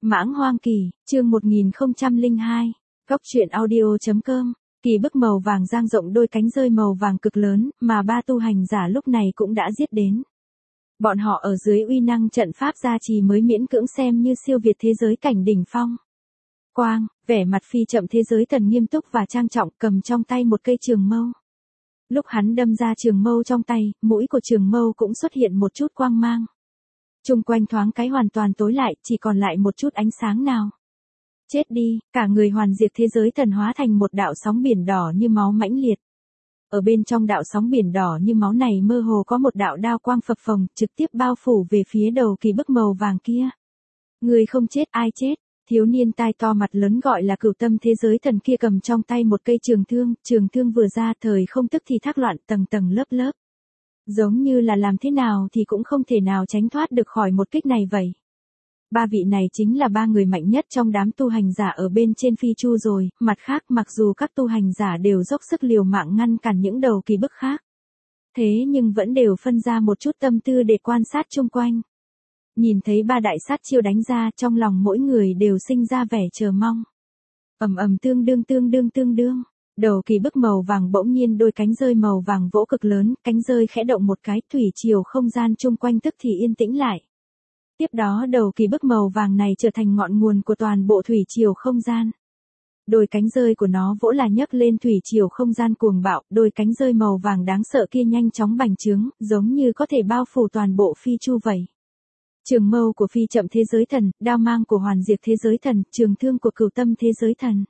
Mãng Hoang Kỳ, chương 1002, Góc truyện audio.com. Kỳ bức màu vàng dang rộng đôi cánh rơi màu vàng cực lớn, mà ba tu hành giả lúc này cũng đã giết đến. Bọn họ ở dưới uy năng trận pháp gia trì mới miễn cưỡng xem như siêu việt thế giới cảnh đỉnh phong. Quang, vẻ mặt phi chậm thế giới thần nghiêm túc và trang trọng, cầm trong tay một cây trường mâu. Lúc hắn đâm ra trường mâu trong tay, mũi của trường mâu cũng xuất hiện một chút quang mang. Chung quanh thoáng cái hoàn toàn tối lại, chỉ còn lại một chút ánh sáng nào. Chết đi, cả người hoàn diệt thế giới thần hóa thành một đạo sóng biển đỏ như máu mãnh liệt. Ở bên trong đạo sóng biển đỏ như máu này mơ hồ có một đạo đao quang phập phồng, trực tiếp bao phủ về phía đầu kỳ bức màu vàng kia. Người không chết ai chết, thiếu niên tai to mặt lớn gọi là Cửu Tâm thế giới thần kia cầm trong tay một cây trường thương vừa ra thời không tức thì thác loạn tầng tầng lớp lớp. Giống như là làm thế nào thì cũng không thể nào tránh thoát được khỏi một kích này vậy. Ba vị này chính là ba người mạnh nhất trong đám tu hành giả ở bên trên phi chu rồi, mặt khác mặc dù các tu hành giả đều dốc sức liều mạng ngăn cản những đầu kỳ bức khác. Thế nhưng vẫn đều phân ra một chút tâm tư để quan sát chung quanh. Nhìn thấy ba đại sát chiêu đánh ra, trong lòng mỗi người đều sinh ra vẻ chờ mong. Ầm ầm tương đương. Đầu kỳ bức màu vàng bỗng nhiên đôi cánh rơi màu vàng vỗ cực lớn, cánh rơi khẽ động một cái, thủy triều không gian chung quanh tức thì yên tĩnh lại. Tiếp đó đầu kỳ bức màu vàng này trở thành ngọn nguồn của toàn bộ thủy triều không gian. Đôi cánh rơi của nó vỗ là nhấc lên thủy triều không gian cuồng bạo, đôi cánh rơi màu vàng đáng sợ kia nhanh chóng bành trướng, giống như có thể bao phủ toàn bộ phi chu vậy. Trường mâu của phi chậm thế giới thần, đao mang của hoàn diệt thế giới thần, trường thương của Cửu Tâm thế giới thần.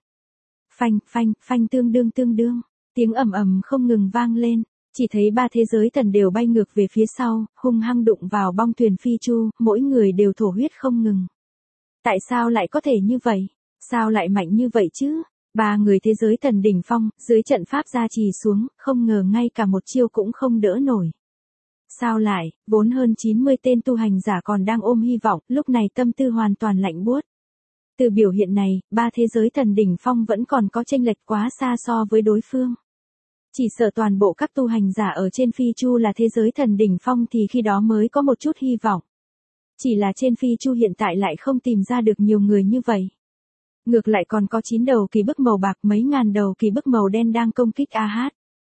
Phanh tương đương, tiếng ầm ầm không ngừng vang lên, chỉ thấy ba thế giới thần đều bay ngược về phía sau, hung hăng đụng vào bong thuyền phi chu, mỗi người đều thổ huyết không ngừng. Tại sao lại có thể như vậy? Sao lại mạnh như vậy chứ? Ba người thế giới thần đỉnh phong, dưới trận pháp gia trì xuống, không ngờ ngay cả một chiêu cũng không đỡ nổi. Sao lại, vốn hơn 90 tên tu hành giả còn đang ôm hy vọng, lúc này tâm tư hoàn toàn lạnh buốt. Từ biểu hiện này, ba thế giới thần đỉnh phong vẫn còn có chênh lệch quá xa so với đối phương. Chỉ sợ toàn bộ các tu hành giả ở trên phi chu là thế giới thần đỉnh phong thì khi đó mới có một chút hy vọng. Chỉ là trên phi chu hiện tại lại không tìm ra được nhiều người như vậy. Ngược lại còn có 9 đầu kỳ bức màu bạc, mấy ngàn đầu kỳ bức màu đen đang công kích AH.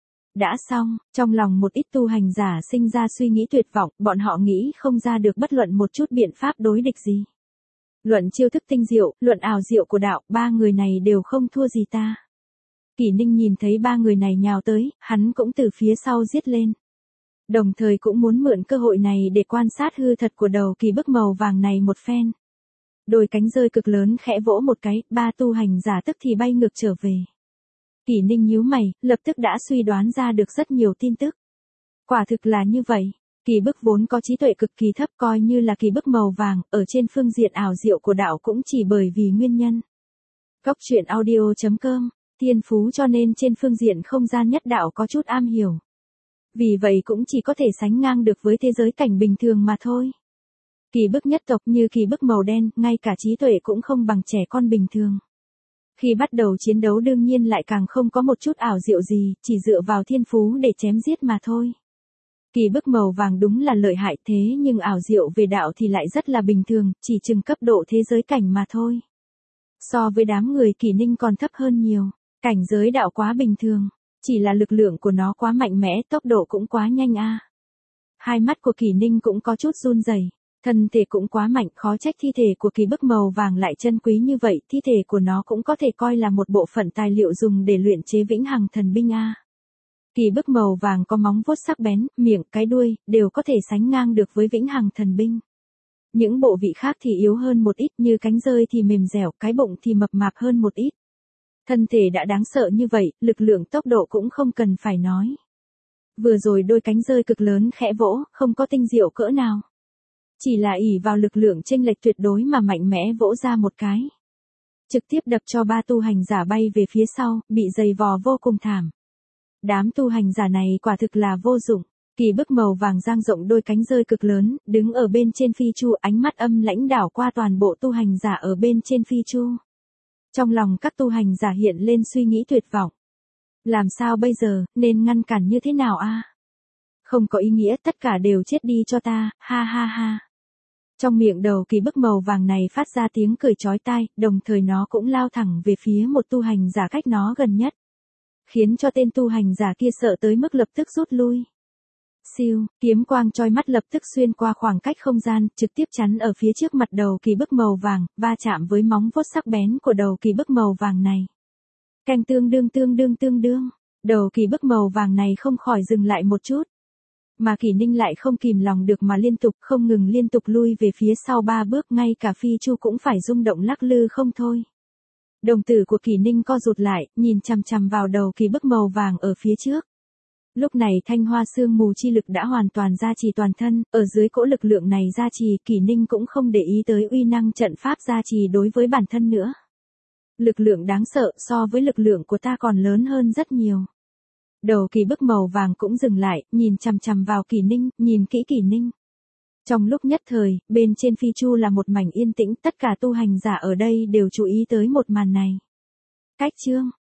Đã xong, trong lòng một ít tu hành giả sinh ra suy nghĩ tuyệt vọng, bọn họ nghĩ không ra được bất luận một chút biện pháp đối địch gì. Luận chiêu thức tinh diệu, luận ảo diệu của đạo, ba người này đều không thua gì ta. Kỷ Ninh nhìn thấy ba người này nhào tới, hắn cũng từ phía sau giết lên. Đồng thời cũng muốn mượn cơ hội này để quan sát hư thật của đầu kỳ bức màu vàng này một phen. Đôi cánh rơi cực lớn khẽ vỗ một cái, ba tu hành giả tức thì bay ngược trở về. Kỷ Ninh nhíu mày, lập tức đã suy đoán ra được rất nhiều tin tức. Quả thực là như vậy. Kỳ bức vốn có trí tuệ cực kỳ thấp, coi như là kỳ bức màu vàng, ở trên phương diện ảo diệu của đạo cũng chỉ bởi vì nguyên nhân. Góc truyện audio.com, thiên phú cho nên trên phương diện không gian nhất đạo có chút am hiểu. Vì vậy cũng chỉ có thể sánh ngang được với thế giới cảnh bình thường mà thôi. Kỳ bức nhất tộc như kỳ bức màu đen, ngay cả trí tuệ cũng không bằng trẻ con bình thường. Khi bắt đầu chiến đấu đương nhiên lại càng không có một chút ảo diệu gì, chỉ dựa vào thiên phú để chém giết mà thôi. Kỳ bức màu vàng đúng là lợi hại thế nhưng ảo diệu về đạo thì lại rất là bình thường, chỉ chừng cấp độ thế giới cảnh mà thôi. So với đám người Kỷ Ninh còn thấp hơn nhiều, cảnh giới đạo quá bình thường, chỉ là lực lượng của nó quá mạnh mẽ, tốc độ cũng quá nhanh a. Hai mắt của Kỷ Ninh cũng có chút run rẩy, thân thể cũng quá mạnh, khó trách thi thể của kỳ bức màu vàng lại chân quý như vậy, thi thể của nó cũng có thể coi là một bộ phận tài liệu dùng để luyện chế vĩnh hằng thần binh a. Kỳ bức màu vàng có móng vuốt sắc bén, miệng, cái đuôi, đều có thể sánh ngang được với vĩnh hằng thần binh. Những bộ vị khác thì yếu hơn một ít, như cánh rơi thì mềm dẻo, cái bụng thì mập mạp hơn một ít. Thân thể đã đáng sợ như vậy, lực lượng tốc độ cũng không cần phải nói. Vừa rồi đôi cánh rơi cực lớn khẽ vỗ, không có tinh diệu cỡ nào. Chỉ là ỷ vào lực lượng chênh lệch tuyệt đối mà mạnh mẽ vỗ ra một cái. Trực tiếp đập cho ba tu hành giả bay về phía sau, bị giày vò vô cùng thảm. Đám tu hành giả này quả thực là vô dụng. Kỳ bức màu vàng dang rộng đôi cánh rơi cực lớn, đứng ở bên trên phi chu, ánh mắt âm lãnh đảo qua toàn bộ tu hành giả ở bên trên phi chu. Trong lòng các tu hành giả hiện lên suy nghĩ tuyệt vọng. Làm sao bây giờ, nên ngăn cản như thế nào a? Không có ý nghĩa, tất cả đều chết đi cho ta, ha ha ha. Trong miệng đầu kỳ bức màu vàng này phát ra tiếng cười chói tai, đồng thời nó cũng lao thẳng về phía một tu hành giả cách nó gần nhất. Khiến cho tên tu hành giả kia sợ tới mức lập tức rút lui. Siêu, kiếm quang chói mắt lập tức xuyên qua khoảng cách không gian, trực tiếp chắn ở phía trước mặt đầu kỳ bức màu vàng, va chạm với móng vuốt sắc bén của đầu kỳ bức màu vàng này. Canh tương đương, đầu kỳ bức màu vàng này không khỏi dừng lại một chút. Mà Kỷ Ninh lại không kìm lòng được mà không ngừng liên tục lui về phía sau 3 bước, ngay cả phi chu cũng phải rung động lắc lư không thôi. Đồng tử của Kỷ Ninh co rụt lại, nhìn chằm chằm vào đầu kỳ bức màu vàng ở phía trước. Lúc này thanh hoa sương mù chi lực đã hoàn toàn gia trì toàn thân, ở dưới cỗ lực lượng này gia trì, Kỷ Ninh cũng không để ý tới uy năng trận pháp gia trì đối với bản thân nữa. Lực lượng đáng sợ so với lực lượng của ta còn lớn hơn rất nhiều. Đầu kỳ bức màu vàng cũng dừng lại, nhìn chằm chằm vào Kỷ Ninh, nhìn kỹ Kỷ Ninh. Trong lúc nhất thời, bên trên phi chu là một mảnh yên tĩnh, tất cả tu hành giả ở đây đều chú ý tới một màn này. Cách chương